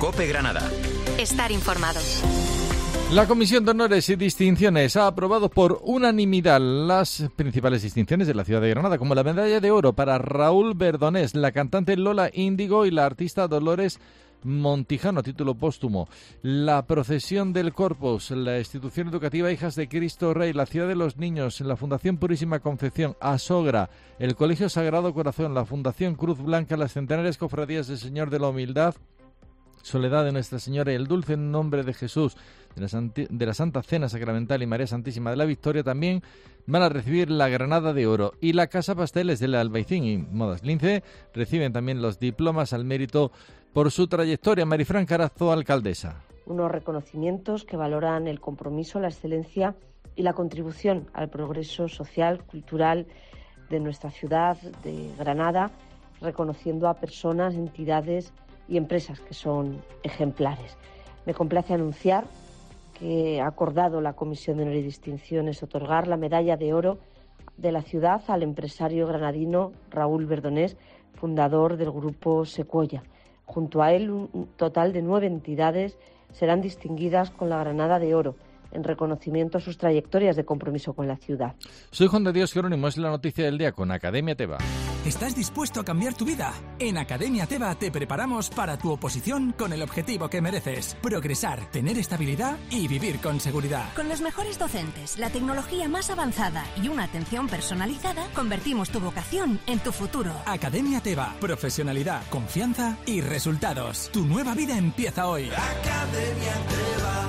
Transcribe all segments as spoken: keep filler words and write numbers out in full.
COPE Granada. Estar informado. La Comisión de Honores y Distinciones ha aprobado por unanimidad las principales distinciones de la ciudad de Granada, como la medalla de oro para Raúl Verdonés, la cantante Lola Índigo y la artista Dolores Montijano, a título póstumo. La procesión del Corpus, la institución educativa Hijas de Cristo Rey, la Ciudad de los Niños, la Fundación Purísima Concepción, Asogra, el Colegio Sagrado Corazón, la Fundación Cruz Blanca, las centenarias cofradías del Señor de la Humildad, Soledad de Nuestra Señora y el Dulce Nombre de Jesús de la, Santi- de la Santa Cena Sacramental y María Santísima de la Victoria también van a recibir la Granada de Oro, y la Casa Pasteles del Albaicín y Modas Lince reciben también los diplomas al mérito por su trayectoria. Marifran Carazo, alcaldesa. Unos reconocimientos que valoran el compromiso, la excelencia y la contribución al progreso social, cultural de nuestra ciudad de Granada, reconociendo a personas, entidades y empresas que son ejemplares. Me complace anunciar que ha acordado la Comisión de Honores y Distinciones otorgar la medalla de oro de la ciudad al empresario granadino Raúl Verdonés, fundador del grupo Secuoya. Junto a él, un total de nueve entidades serán distinguidas con la Granada de Oro, en reconocimiento a sus trayectorias de compromiso con la ciudad. Soy Juan de Dios Jerónimo, es la noticia del día con Academia Teba. ¿Estás dispuesto a cambiar tu vida? En Academia Teba te preparamos para tu oposición con el objetivo que mereces: progresar, tener estabilidad y vivir con seguridad. Con los mejores docentes, la tecnología más avanzada y una atención personalizada, convertimos tu vocación en tu futuro. Academia Teba, profesionalidad, confianza y resultados. Tu nueva vida empieza hoy. Academia Teba.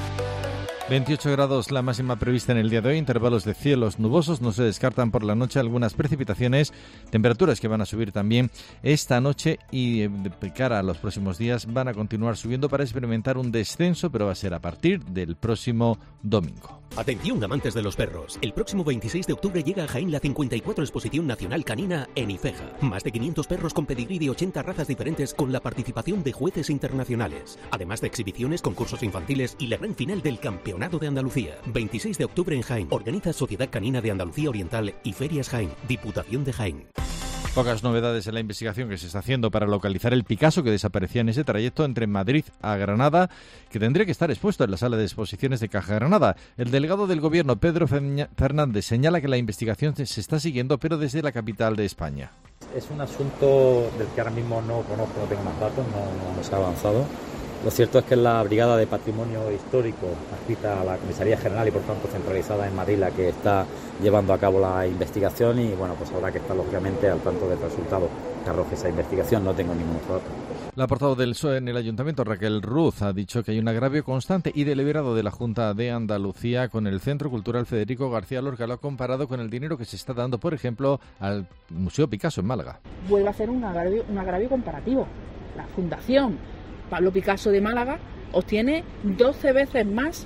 veintiocho grados la máxima prevista en el día de hoy, intervalos de cielos nubosos, no se descartan por la noche algunas precipitaciones, temperaturas que van a subir también esta noche y de cara a los próximos días van a continuar subiendo para experimentar un descenso, pero va a ser a partir del próximo domingo. Atención, amantes de los perros. El próximo veintiséis de octubre llega a Jaén la cincuenta y cuatro Exposición Nacional Canina en IFEJA. Más de quinientos perros con pedigrí de ochenta razas diferentes con la participación de jueces internacionales. Además de exhibiciones, concursos infantiles y la gran final del Campeonato de Andalucía. veintiséis de octubre en Jaén. Organiza Sociedad Canina de Andalucía Oriental y Ferias Jaén. Diputación de Jaén. Pocas novedades en la investigación que se está haciendo para localizar el Picasso que desaparecía en ese trayecto entre Madrid a Granada, que tendría que estar expuesto en la sala de exposiciones de Caja Granada. El delegado del Gobierno, Pedro Fernández, señala que la investigación se está siguiendo, pero desde la capital de España. Es un asunto del que ahora mismo no conozco, no tengo más datos, no, no se ha avanzado. Lo cierto es que es la Brigada de Patrimonio Histórico, adscrita a la Comisaría General y por tanto centralizada en Madrid, la que está llevando a cabo la investigación, y bueno, pues habrá que estar lógicamente al tanto del resultado que arroje esa investigación. No tengo ningún otro dato. La portavoz del P S O E en el Ayuntamiento, Raquel Ruz, ha dicho que hay un agravio constante y deliberado de la Junta de Andalucía con el Centro Cultural Federico García Lorca. Lo ha comparado con el dinero que se está dando, por ejemplo, al Museo Picasso en Málaga. Vuelve a ser un agravio, un agravio comparativo. La Fundación Pablo Picasso de Málaga obtiene doce veces más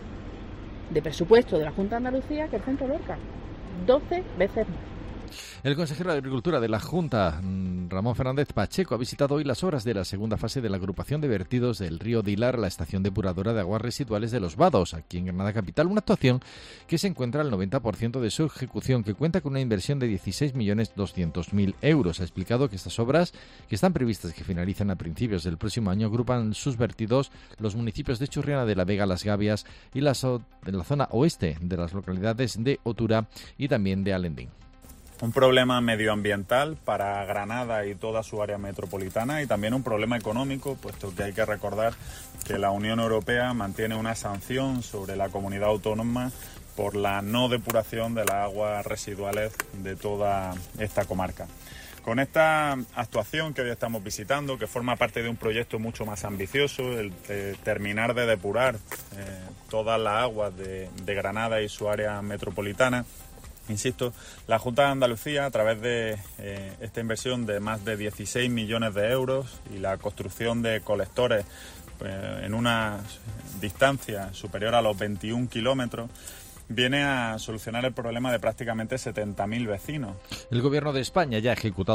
de presupuesto de la Junta de Andalucía que el Centro Lorca. doce veces más. El consejero de Agricultura de la Junta, Ramón Fernández Pacheco, ha visitado hoy las obras de la segunda fase de la agrupación de vertidos del río Dilar, la estación depuradora de aguas residuales de Los Vados, aquí en Granada Capital, una actuación que se encuentra al noventa por ciento de su ejecución, que cuenta con una inversión de dieciséis millones doscientos mil euros. Ha explicado que estas obras, que están previstas que finalicen a principios del próximo año, agrupan sus vertidos los municipios de Churriana de la Vega, Las Gavias y la, so- en la zona oeste de las localidades de Otura y también de Alendín. Un problema medioambiental para Granada y toda su área metropolitana, y también un problema económico, puesto que hay que recordar que la Unión Europea mantiene una sanción sobre la comunidad autónoma por la no depuración de las aguas residuales de toda esta comarca. Con esta actuación que hoy estamos visitando, que forma parte de un proyecto mucho más ambicioso, el de terminar de depurar eh, todas las aguas de, de Granada y su área metropolitana, insisto, la Junta de Andalucía, a través de eh, esta inversión de más de dieciséis millones de euros y la construcción de colectores eh, en una distancia superior a los veintiún kilómetros, viene a solucionar el problema de prácticamente setenta mil vecinos. El Gobierno de España ya ha ejecutado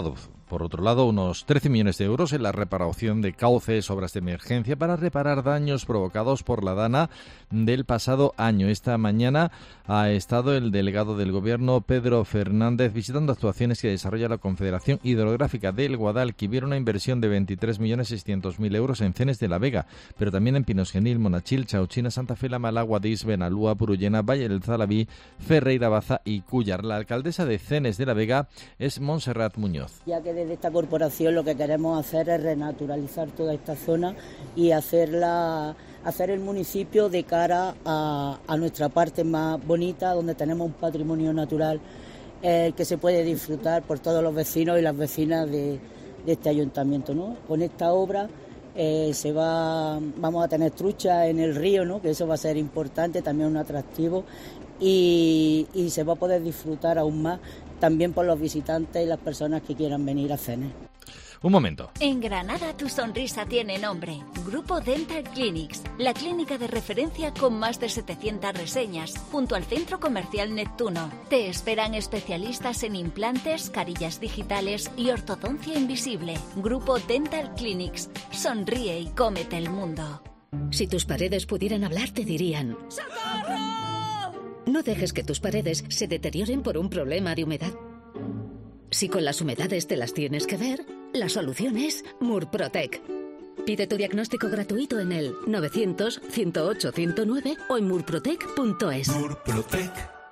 por otro lado, unos trece millones de euros en la reparación de cauces, obras de emergencia para reparar daños provocados por la Dana del pasado año. Esta mañana ha estado el delegado del Gobierno, Pedro Fernández, visitando actuaciones que desarrolla la Confederación Hidrográfica del Guadalquivir, una inversión de veintitrés millones seiscientos mil euros en Cenes de la Vega, pero también en Pinos Genil, Monachil, Chauchina, Santa Fe, La Mala, Guadix, Benalúa, Purullena, Valle del Zalabí, Ferreira Baza y Cúllar. La alcaldesa de Cenes de la Vega es Montserrat Muñoz. Ya que desde esta corporación lo que queremos hacer es renaturalizar toda esta zona y hacerla, hacer el municipio de cara a, a nuestra parte más bonita, donde tenemos un patrimonio natural eh, que se puede disfrutar por todos los vecinos y las vecinas de, de este ayuntamiento, ¿no? Con esta obra eh, se va, vamos a tener trucha en el río, ¿no? Que eso va a ser importante, también un atractivo, y, y se va a poder disfrutar aún más también por los visitantes y las personas que quieran venir a Cenes. Un momento. En Granada tu sonrisa tiene nombre. Grupo Dental Clinics, la clínica de referencia con más de setecientas reseñas, junto al Centro Comercial Neptuno. Te esperan especialistas en implantes, carillas digitales y ortodoncia invisible. Grupo Dental Clinics. Sonríe y cómete el mundo. Si tus paredes pudieran hablar, te dirían: ¡socorro! No dejes que tus paredes se deterioren por un problema de humedad. Si con las humedades te las tienes que ver, la solución es Murprotec. Pide tu diagnóstico gratuito en el novecientos, ciento ocho, ciento nueve o en murprotec punto es. Murprotec.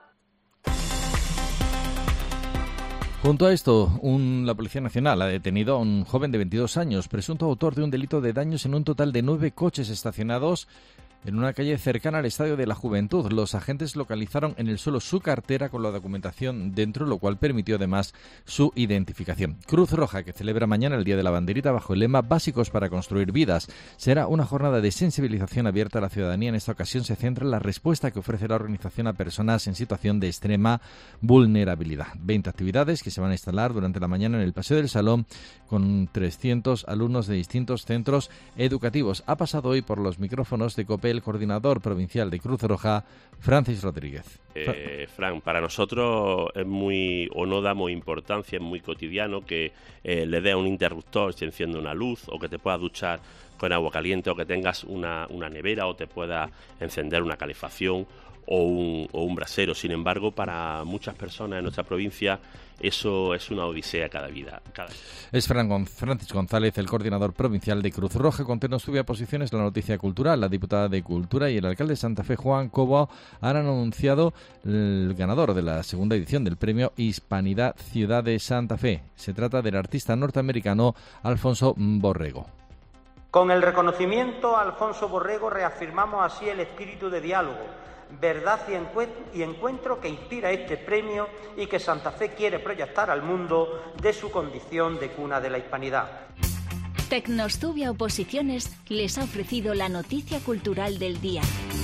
Junto a esto, un, la Policía Nacional ha detenido a un joven de veintidós años, presunto autor de un delito de daños en un total de nueve coches estacionados en una calle cercana al Estadio de la Juventud. Los agentes localizaron en el suelo su cartera con la documentación dentro, lo cual permitió además su identificación. Cruz Roja, que celebra mañana el Día de la Banderita bajo el lema Básicos para construir vidas, será una jornada de sensibilización abierta a la ciudadanía. En esta ocasión se centra en la respuesta que ofrece la organización a personas en situación de extrema vulnerabilidad. veinte actividades que se van a instalar durante la mañana en el Paseo del Salón con trescientos alumnos de distintos centros educativos. Ha pasado hoy por los micrófonos de COPE el coordinador provincial de Cruz Roja, Francis Rodríguez. Eh, Fran, para nosotros es muy, o no damos importancia, es muy cotidiano que eh, le dé a un interruptor, se enciende una luz, o que te puedas duchar con agua caliente, o que tengas una, una nevera, o te puedas encender una calefacción o un, o un brasero. Sin embargo, para muchas personas en nuestra provincia eso es una odisea cada vida. Cada... Es Fran Gon- Francis González, el coordinador provincial de Cruz Roja. Conté nos sube a posiciones la noticia cultural. La diputada de Cultura y el alcalde de Santa Fe, Juan Cobo, han anunciado el ganador de la segunda edición del premio Hispanidad Ciudad de Santa Fe. Se trata del artista norteamericano Alfonso Borrego. Con el reconocimiento a Alfonso Borrego reafirmamos así el espíritu de diálogo, verdad y encuentro que inspira este premio y que Santa Fe quiere proyectar al mundo de su condición de cuna de la hispanidad. Tecnostubia Oposiciones les ha ofrecido la noticia cultural del día.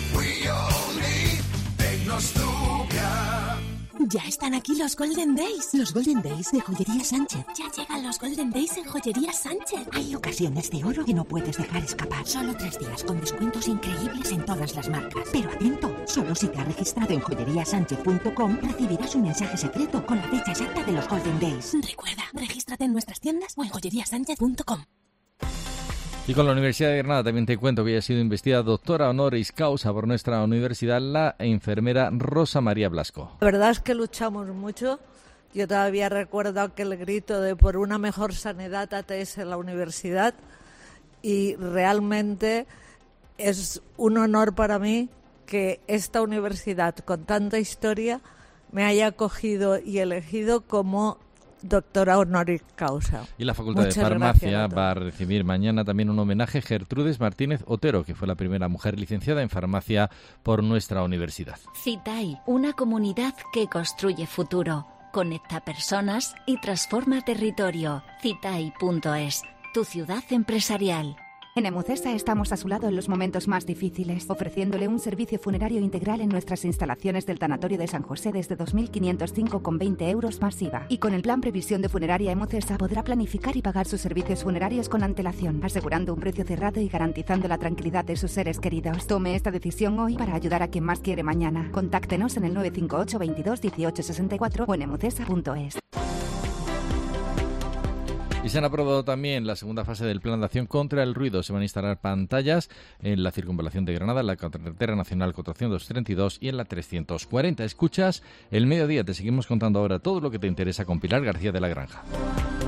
Ya están aquí los Golden Days. Los Golden Days de Joyería Sánchez. Ya llegan los Golden Days en Joyería Sánchez. Hay ocasiones de oro que no puedes dejar escapar. Solo tres días con descuentos increíbles en todas las marcas. Pero atento, solo si te has registrado en joyería sánchez punto com recibirás un mensaje secreto con la fecha exacta de los Golden Days. Recuerda, regístrate en nuestras tiendas o en joyería sánchez punto com. Y con la Universidad de Granada también te cuento que ha sido investida doctora honoris causa por nuestra universidad la enfermera Rosa María Blasco. La verdad es que luchamos mucho. Yo todavía recuerdo aquel grito de por una mejor sanidad A T S en la universidad y realmente es un honor para mí que esta universidad con tanta historia me haya acogido y elegido como doctora honoris causa. Y la Facultad Muchas de Farmacia va a recibir mañana también un homenaje a Gertrudes Martínez Otero, que fue la primera mujer licenciada en farmacia por nuestra universidad. CITAI, una comunidad que construye futuro, conecta personas y transforma territorio. citai punto es, tu ciudad empresarial. En Emutesa estamos a su lado en los momentos más difíciles, ofreciéndole un servicio funerario integral en nuestras instalaciones del Tanatorio de San José desde dos mil quinientos cinco con veinte euros más I V A. Y con el plan Previsión de Funeraria Emutesa podrá planificar y pagar sus servicios funerarios con antelación, asegurando un precio cerrado y garantizando la tranquilidad de sus seres queridos. Tome esta decisión hoy para ayudar a quien más quiere mañana. Contáctenos en el nueve cinco ocho, veintidós, dieciocho sesenta y cuatro o en emutesa punto es. Y se han aprobado también la segunda fase del Plan de Acción contra el Ruido. Se van a instalar pantallas en la circunvalación de Granada, en la carretera nacional cuatrocientos treinta y dos y en la trescientos cuarenta. Escuchas El Mediodía. Te seguimos contando ahora todo lo que te interesa con Pilar García de la Granja.